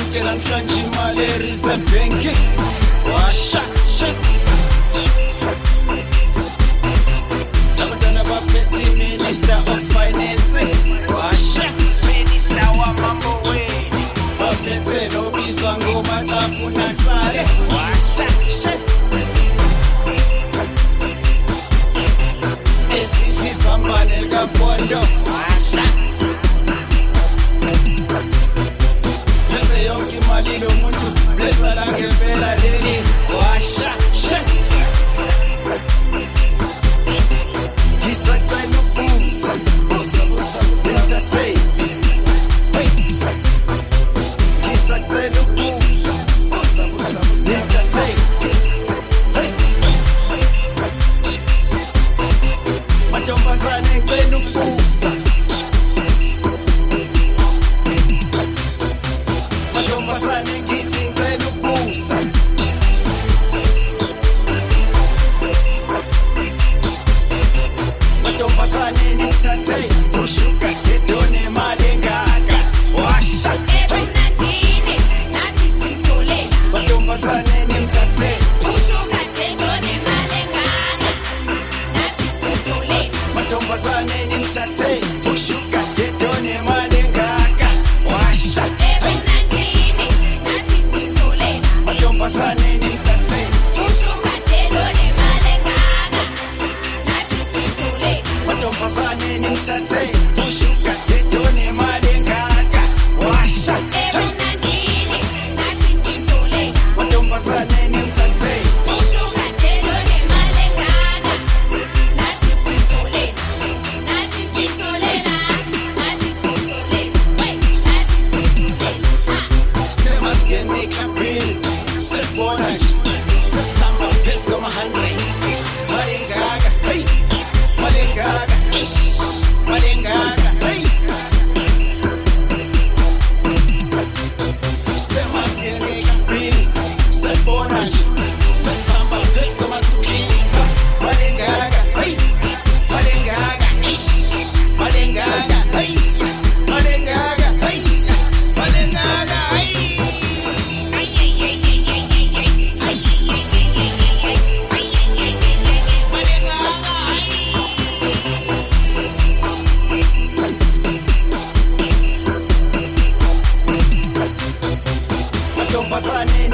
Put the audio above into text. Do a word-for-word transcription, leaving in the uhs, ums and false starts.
yonke namhlanje imali e-Reserve Bank washa shes labantwana baphethe Minister of Finance washa Minister wamambo we baphethe nobizwa ngoMaqabu Nasale washa shes esifisambane kaBondo washa yonke imali lo muntu blessa la ngempela leli washa shes ngisaqala ukubusa busa busa entertain ngisaqala ukubusa busa busa entertain mantombazane ngicela ukubusa mantombazane ngithi ngicela ukubusa mantombazane nithathe ushuka dedone mali engaka washa ebunadini nathi sitholela mantombazane nimthathe ushuka dedone mali engaka nathi sitholela mantombazane nimthathe ushuka dedone mali engaka washa ebunadini nathi sitholela mantombazane nimthathe ushuka dedone mali engaka nathi sitholela mantombazane nimthathe ushuka dedone mali engaka washa ebunadini nathi sitholela mantombazane nimthathe ushuka dedone mali engaka nathi sitholela nathi sitholela nathi sitholela we nathi sitholela sema singene clubini sesibona nje sesihamba phezu kwama-hundred mali engaka hey mali engaka ish mali engaka hey sema singene clubini sesibona nje sesihamba phezu kwama-two mali engaka hey mali engaka ish mali engaka hey mali engaka hey mali engaka hey mantombazane